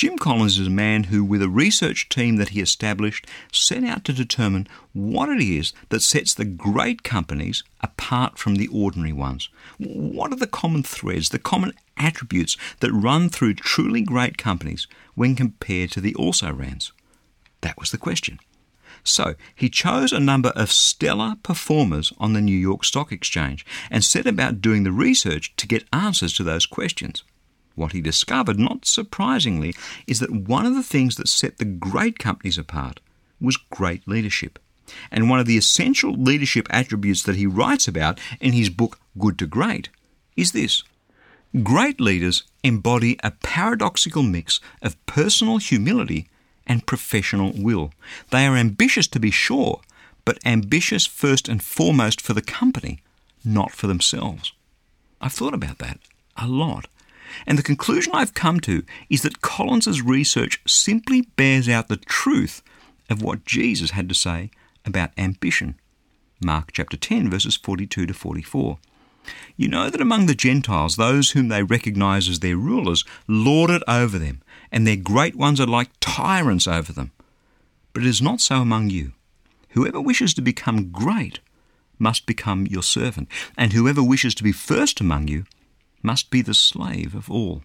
Jim Collins is a man who, with a research team that he established, set out to determine what it is that sets the great companies apart from the ordinary ones. What are the common threads, the common attributes that run through truly great companies when compared to the also-rans? That was the question. So he chose a number of stellar performers on the New York Stock Exchange and set about doing the research to get answers to those questions. What he discovered, not surprisingly, is that one of the things that set the great companies apart was great leadership. And one of the essential leadership attributes that he writes about in his book Good to Great is this: great leaders embody a paradoxical mix of personal humility and professional will. They are ambitious, to be sure, but ambitious first and foremost for the company, not for themselves. I've thought about that a lot. And the conclusion I've come to is that Collins's research simply bears out the truth of what Jesus had to say about ambition. Mark chapter 10, verses 42 to 44. You know that among the Gentiles, those whom they recognize as their rulers lord it over them, and their great ones are like tyrants over them. But it is not so among you. Whoever wishes to become great must become your servant, and whoever wishes to be first among you must be the slave of all.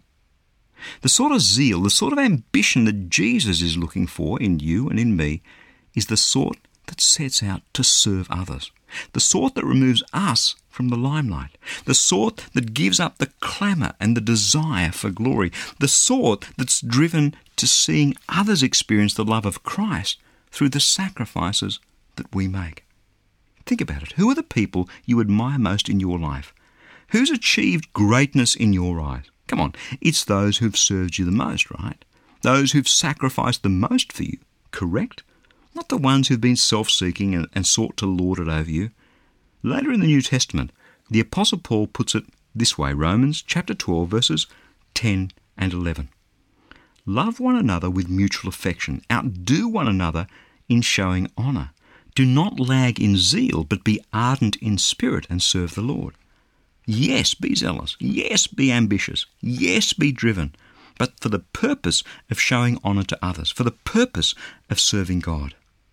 The sort of zeal, the sort of ambition that Jesus is looking for in you and in me is the sort that sets out to serve others, the sort that removes us from the limelight, the sort that gives up the clamour and the desire for glory, the sort that's driven to seeing others experience the love of Christ through the sacrifices that we make. Think about it. Who are the people you admire most in your life? Who's achieved greatness in your eyes? Come on, it's those who've served you the most, right? Those who've sacrificed the most for you, correct? Not the ones who've been self-seeking and sought to lord it over you. Later in the New Testament, the Apostle Paul puts it this way, Romans chapter 12, verses 10 and 11. Love one another with mutual affection. Outdo one another in showing honour. Do not lag in zeal, but be ardent in spirit and serve the Lord. Yes, be zealous. Yes, be ambitious. Yes, be driven. But for the purpose of showing honour to others, for the purpose of serving God.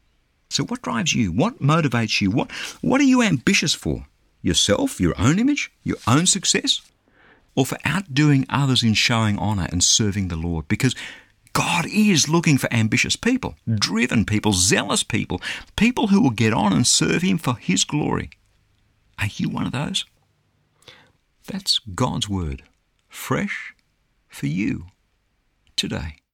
So what drives you? What motivates you? What are you ambitious for? Yourself, your own image, your own success? Or for outdoing others in showing honour and serving the Lord? Because God is looking for ambitious people, driven people, zealous people, people who will get on and serve Him for His glory. Are you one of those? That's God's word, fresh for you today.